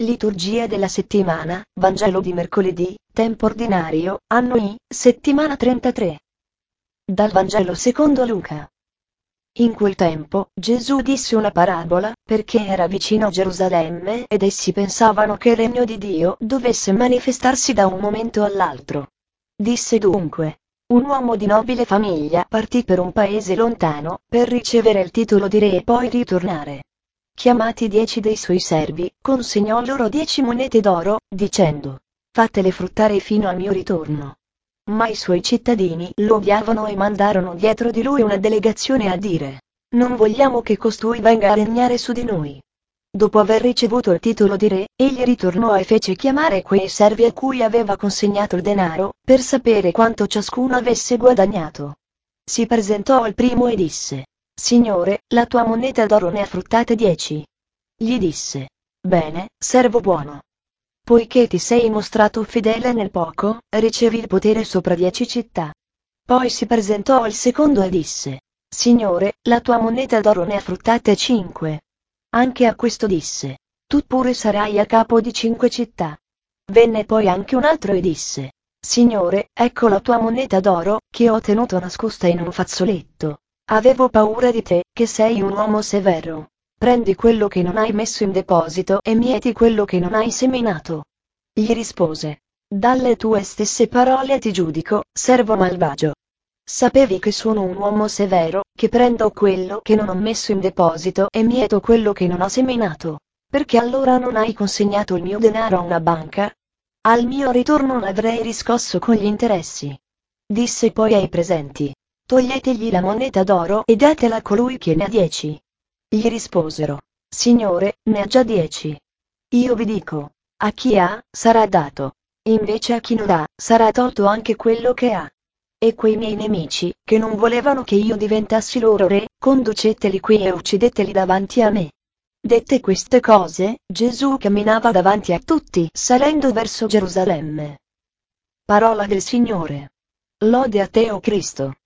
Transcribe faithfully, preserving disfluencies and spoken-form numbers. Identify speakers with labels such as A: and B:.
A: Liturgia della settimana, Vangelo di mercoledì, tempo ordinario, anno I, settimana trentatré. Dal Vangelo secondo Luca. In quel tempo, Gesù disse una parabola, perché era vicino a Gerusalemme ed essi pensavano che il regno di Dio dovesse manifestarsi da un momento all'altro. Disse dunque: un uomo di nobile famiglia partì per un paese lontano, per ricevere il titolo di re e poi ritornare. Chiamati dieci dei suoi servi, consegnò loro dieci monete d'oro, dicendo: fatele fruttare fino al mio ritorno. Ma i suoi cittadini lo odiavano e mandarono dietro di lui una delegazione a dire: non vogliamo che costui venga a regnare su di noi. Dopo aver ricevuto il titolo di re, egli ritornò e fece chiamare quei servi a cui aveva consegnato il denaro, per sapere quanto ciascuno avesse guadagnato. Si presentò al primo e disse: Signore, la tua moneta d'oro ne ha fruttate dieci. Gli disse: bene, servo buono. Poiché ti sei mostrato fedele nel poco, ricevi il potere sopra dieci città. Poi si presentò al secondo e disse: Signore, la tua moneta d'oro ne ha fruttate cinque. Anche a questo disse: tu pure sarai a capo di cinque città. Venne poi anche un altro e disse: Signore, ecco la tua moneta d'oro, che ho tenuto nascosta in un fazzoletto. Avevo paura di te, che sei un uomo severo. Prendi quello che non hai messo in deposito e mieti quello che non hai seminato. Gli rispose: dalle tue stesse parole ti giudico, servo malvagio. Sapevi che sono un uomo severo, che prendo quello che non ho messo in deposito e mieto quello che non ho seminato. Perché allora non hai consegnato il mio denaro a una banca? Al mio ritorno l'avrei riscosso con gli interessi. Disse poi ai presenti: toglietegli la moneta d'oro e datela a colui che ne ha dieci. Gli risposero: Signore, ne ha già dieci. Io vi dico: a chi ha, sarà dato. Invece a chi non ha, sarà tolto anche quello che ha. E quei miei nemici, che non volevano che io diventassi loro re, conduceteli qui e uccideteli davanti a me. Dette queste cose, Gesù camminava davanti a tutti, salendo verso Gerusalemme. Parola del Signore. Lode a te, o Cristo.